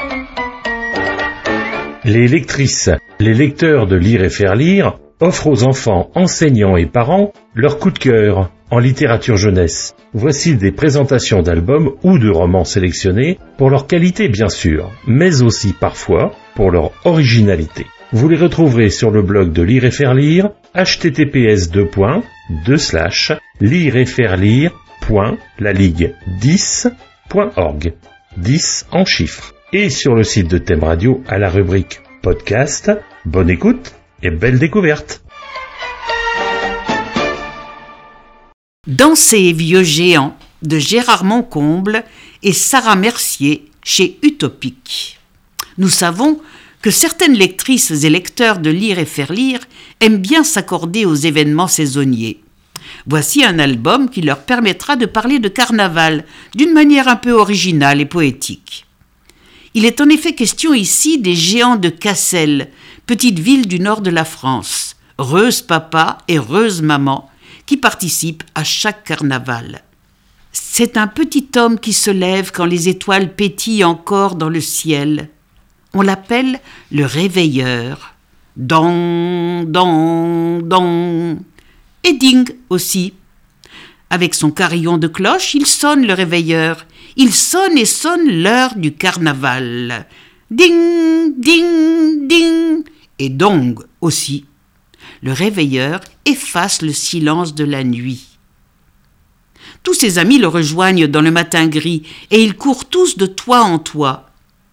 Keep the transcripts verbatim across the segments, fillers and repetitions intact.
Les lectrices, les lecteurs de Lire et faire lire offrent aux enfants, enseignants et parents leur coup de cœur en littérature jeunesse. Voici des présentations d'albums ou de romans sélectionnés pour leur qualité bien sûr, mais aussi parfois pour leur originalité. Vous les retrouverez sur le blog de Lire et faire lire, h t t p s deux points deux slash lire et faire lire point la ligue dix point org, dix en chiffres. Et sur le site de Thème Radio à la rubrique podcast. Bonne écoute et belle découverte. Danser vieux géant de Gérard Moncomble et Sarah Mercier chez Utopique. Nous savons que certaines lectrices et lecteurs de Lire et faire lire aiment bien s'accorder aux événements saisonniers. Voici un album qui leur permettra de parler de carnaval d'une manière un peu originale et poétique. Il est en effet question ici des géants de Cassel, petite ville du nord de la France, Reuse papa et Reuse maman, qui participent à chaque carnaval. C'est un petit homme qui se lève quand les étoiles pétillent encore dans le ciel. On l'appelle le réveilleur. Dong, dong, dong. Et ding aussi. Avec son carillon de cloche, il sonne le réveilleur. Il sonne et sonne l'heure du carnaval. Ding, ding, ding. Et dong aussi. Le réveilleur efface le silence de la nuit. Tous ses amis le rejoignent dans le matin gris et ils courent tous de toit en toit.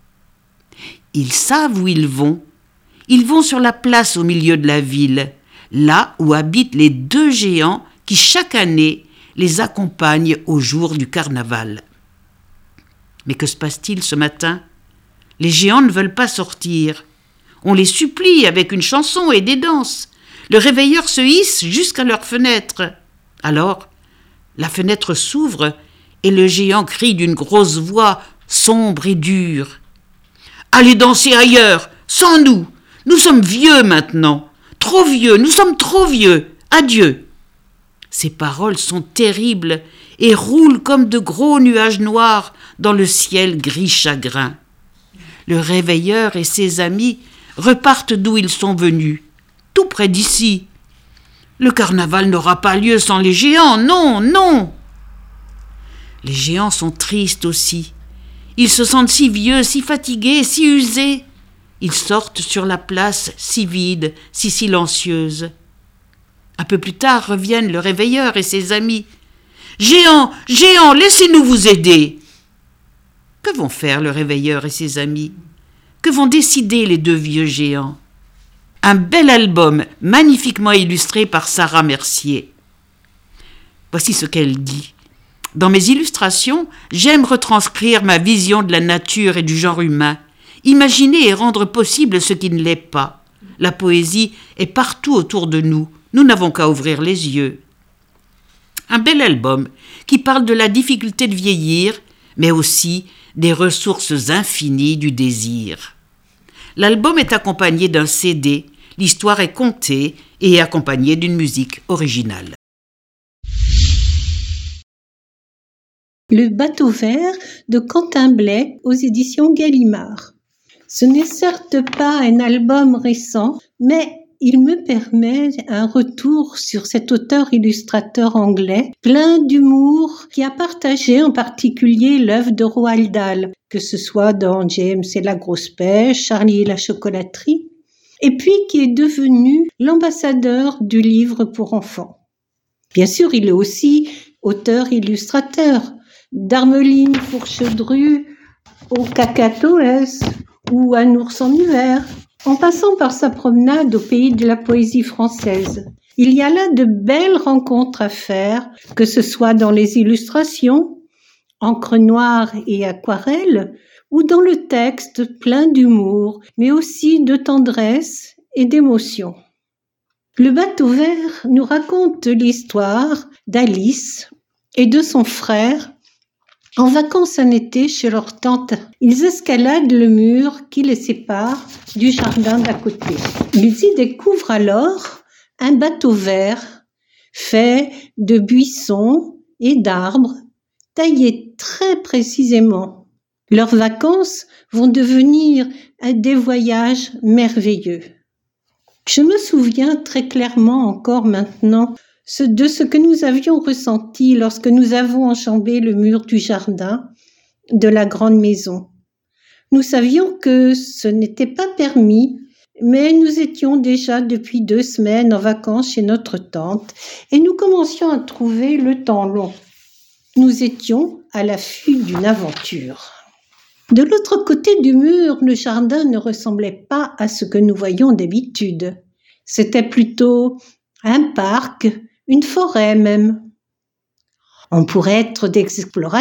Ils savent où ils vont. Ils vont sur la place au milieu de la ville, là où habitent les deux géants qui chaque année les accompagnent au jour du carnaval. Mais que se passe-t-il ce matin ? Les géants ne veulent pas sortir. On les supplie avec une chanson et des danses. Le réveilleur se hisse jusqu'à leur fenêtre. Alors, la fenêtre s'ouvre et le géant crie d'une grosse voix sombre et dure. « Allez danser ailleurs, sans nous. Nous sommes vieux maintenant. Trop vieux, nous sommes trop vieux. Adieu. » Ces paroles sont terribles et roulent comme de gros nuages noirs dans le ciel gris chagrin. Le réveilleur et ses amis repartent d'où ils sont venus, tout près d'ici. Le carnaval n'aura pas lieu sans les géants, non, non. Les géants sont tristes aussi. Ils se sentent si vieux, si fatigués, si usés. Ils sortent sur la place si vide, si silencieuse. Un peu plus tard reviennent le réveilleur et ses amis. « Géants, géants, laissez-nous vous aider !» Que vont faire le réveilleur et ses amis ? Que vont décider les deux vieux géants ? Un bel album magnifiquement illustré par Sarah Mercier. Voici ce qu'elle dit. « Dans mes illustrations, j'aime retranscrire ma vision de la nature et du genre humain, imaginer et rendre possible ce qui ne l'est pas. La poésie est partout autour de nous, nous n'avons qu'à ouvrir les yeux. » Un bel album qui parle de la difficulté de vieillir, mais aussi des ressources infinies du désir. L'album est accompagné d'un C D, l'histoire est contée et accompagnée d'une musique originale. Le bateau vert de Quentin Blay aux éditions Gallimard. Ce n'est certes pas un album récent, mais il me permet un retour sur cet auteur-illustrateur anglais, plein d'humour, qui a partagé en particulier l'œuvre de Roald Dahl, que ce soit dans James et la grosse pêche, Charlie et la chocolaterie, et puis qui est devenu l'ambassadeur du livre pour enfants. Bien sûr, il est aussi auteur-illustrateur, d'Armeline Fourchedru au Cacatoès ou Un ours en hiver, en passant par sa promenade au pays de la poésie française. Il y a là de belles rencontres à faire, que ce soit dans les illustrations, encre noire et aquarelle, ou dans le texte plein d'humour, mais aussi de tendresse et d'émotion. Le bateau vert nous raconte l'histoire d'Alice et de son frère en vacances un été chez leur tante. Ils escaladent le mur qui les sépare du jardin d'à côté. Ils y découvrent alors un bateau vert fait de buissons et d'arbres taillés très précisément. Leurs vacances vont devenir des voyages merveilleux. Je me souviens très clairement encore maintenant de ce que nous avions ressenti lorsque nous avons enjambé le mur du jardin de la grande maison. Nous savions que ce n'était pas permis, mais nous étions déjà depuis deux semaines en vacances chez notre tante et nous commencions à trouver le temps long. Nous étions à l'affût d'une aventure. De l'autre côté du mur, le jardin ne ressemblait pas à ce que nous voyons d'habitude. C'était plutôt un parc, une forêt même. « On pourrait être des explorateurs, »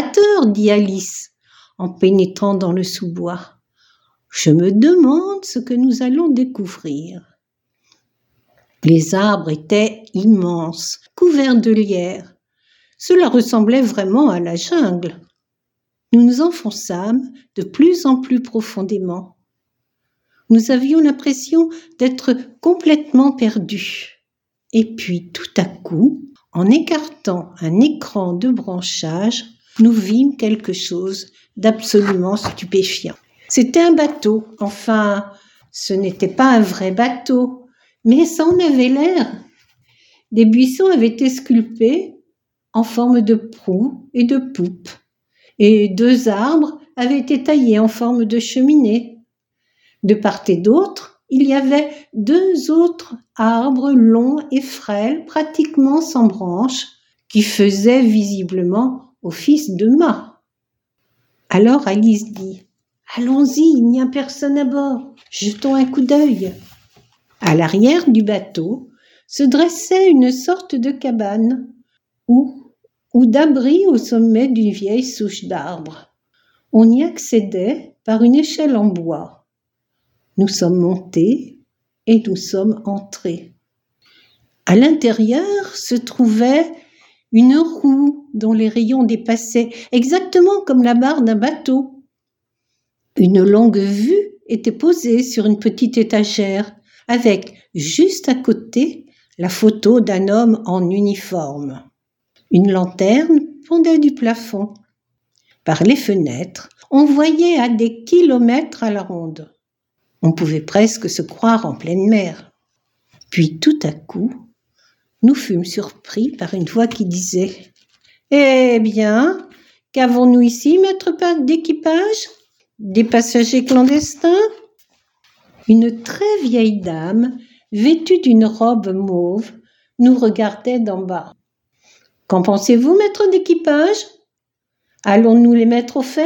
dit Alice, en pénétrant dans le sous-bois. « Je me demande ce que nous allons découvrir. » Les arbres étaient immenses, couverts de lierre. Cela ressemblait vraiment à la jungle. Nous nous enfonçâmes de plus en plus profondément. Nous avions l'impression d'être complètement perdus. Et puis, tout à coup, en écartant un écran de branchage, nous vîmes quelque chose d'absolument stupéfiant. C'était un bateau. Enfin, ce n'était pas un vrai bateau, mais ça en avait l'air. Des buissons avaient été sculptés en forme de proue et de poupe, et deux arbres avaient été taillés en forme de cheminée. De part et d'autre, il y avait deux autres arbres longs et frêles, pratiquement sans branches, qui faisaient visiblement office de mât. Alors Alice dit « Allons-y, il n'y a personne à bord, jetons un coup d'œil. » À l'arrière du bateau se dressait une sorte de cabane ou, ou d'abri au sommet d'une vieille souche d'arbre. On y accédait par une échelle en bois. Nous sommes montés et nous sommes entrés. À l'intérieur se trouvait une roue dont les rayons dépassaient exactement comme la barre d'un bateau. Une longue vue était posée sur une petite étagère avec juste à côté la photo d'un homme en uniforme. Une lanterne pendait du plafond. Par les fenêtres, on voyait à des kilomètres à la ronde. On pouvait presque se croire en pleine mer. Puis tout à coup, nous fûmes surpris par une voix qui disait « Eh bien, qu'avons-nous ici, maître d'équipage? Des passagers clandestins ?» Une très vieille dame, vêtue d'une robe mauve, nous regardait d'en bas. « Qu'en pensez-vous, maître d'équipage? Allons-nous les mettre au fer ?»«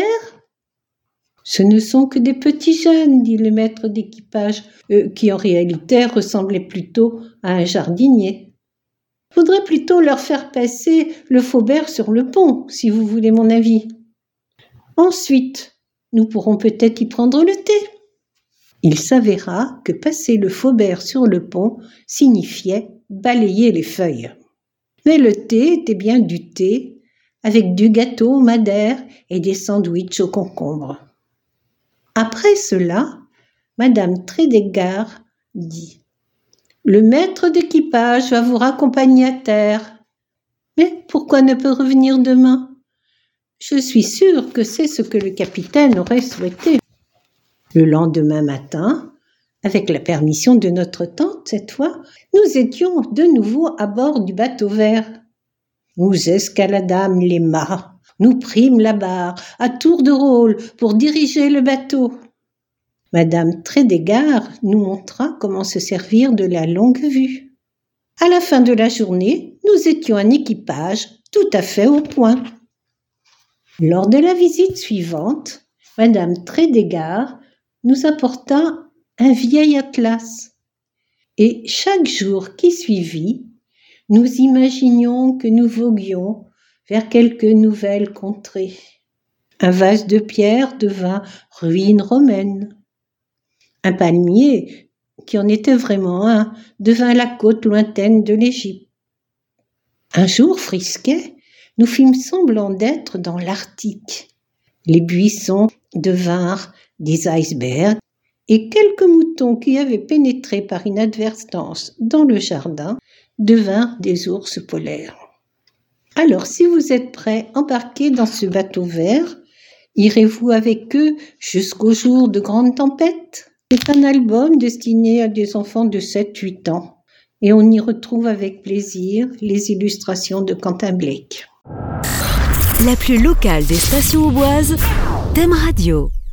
Ce ne sont que des petits jeunes, » dit le maître d'équipage, euh, qui en réalité ressemblait plutôt à un jardinier. « Faudrait plutôt leur faire passer le faubert sur le pont, si vous voulez mon avis. Ensuite, nous pourrons peut-être y prendre le thé. » Il s'avéra que passer le faubert sur le pont signifiait balayer les feuilles. Mais le thé était bien du thé, avec du gâteau au madère et des sandwichs au concombre. Après cela, Madame Trédégard dit « Le maître d'équipage va vous raccompagner à terre. Mais pourquoi ne pas revenir demain? Je suis sûre que c'est ce que le capitaine aurait souhaité. » Le lendemain matin, avec la permission de notre tante cette fois, nous étions de nouveau à bord du bateau vert. Nous escaladâmes les mâts, nous prîmes la barre à tour de rôle pour diriger le bateau. Madame Trédégard nous montra comment se servir de la longue vue. À la fin de la journée, nous étions un équipage tout à fait au point. Lors de la visite suivante, Madame Trédégard nous apporta un vieil atlas. Et chaque jour qui suivit, nous imaginions que nous voguions vers quelque nouvelle contrée. Un vase de pierre devint ruine romaine. Un palmier, qui en était vraiment un, devint la côte lointaine de l'Égypte. Un jour frisquet, nous fîmes semblant d'être dans l'Arctique. Les buissons devinrent des icebergs et quelques moutons qui avaient pénétré par inadvertance dans le jardin devinrent des ours polaires. Alors, si vous êtes prêts, embarquez dans ce bateau vert Irez-vous avec eux jusqu'au jour de grandes tempêtes? C'est un album destiné à des enfants de sept huit ans et on y retrouve avec plaisir les illustrations de Quentin Blake. La plus locale des stations auboises, Thème Radio.